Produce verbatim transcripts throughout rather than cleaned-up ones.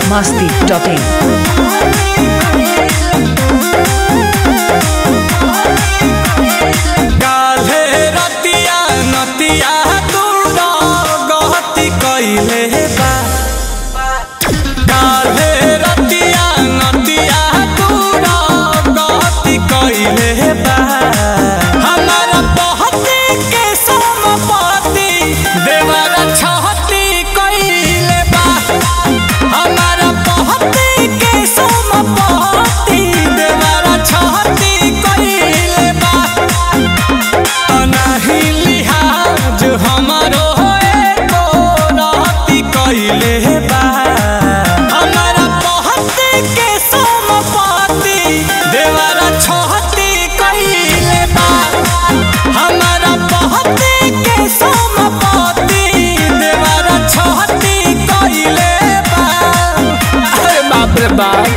masti dot in. काल्हे रतिया नतिया दूर गहती कइले बा। काल्हे रतिया नतिया दूर गहती कइले बा। हमारा पहती के समपति देवरा छहती कइले बा। हमारा पहती के समपति देवरा छहती कइले बा। नाही लिहाज हमारो एको रहती कइले बा। हमारा पहती के समपति देवरा छहती कइले बा। हमारा पहती के समपति देवरा छहती कइले बा। अरे बाप रे बाप।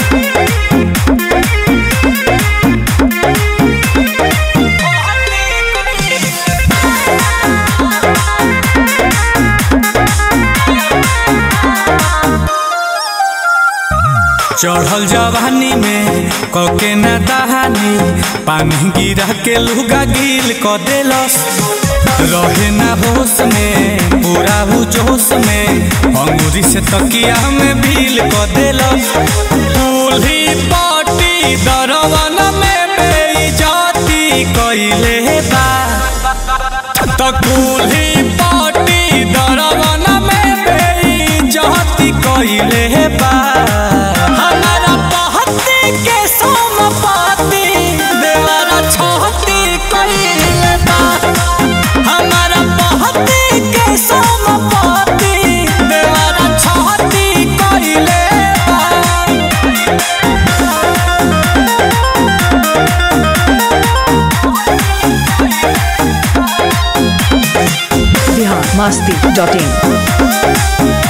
चढ़ल जवानी में कके न दहानी पानी गिरा के लुगा गिल क देलस। रहे ना होश में पूरा हु जोश में अंगूरी से तकिया में भील क देलस। दूल्ही पाटी दरवन में बेइज्जती कइले बा। त दूल्ही पाटी दरवन में बेइज्जती कइले बा। हमारा पहती के समपति देवरा छहती कइले बा। हमारा पहती के समपति देवरा छहती कइले बा। Bihar masti dot in.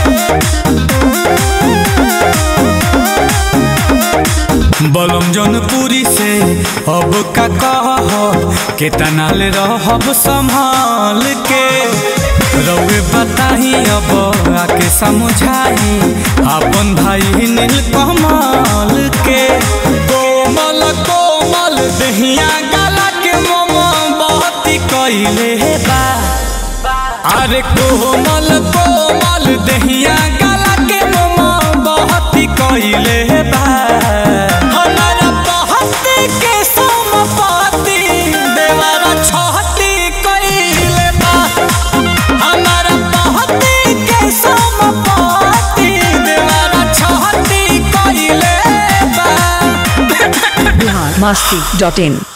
बलम जौनपुरी से अब का कह के तनाल रहब संभाल के। रउए बताही अब आके समझाही अपन भाई नील कमल के। कोमल कोमल दहिया गला के मोमबत्ती कइले बा। अरे कोमल कोमल दहिया गला के मोमबत्ती कइले बा। हमारा पहती के समपति देवरा छहती कइले बा। हमारा पहती के समपति देवरा छहती कइले बा। Bihar masti dot in.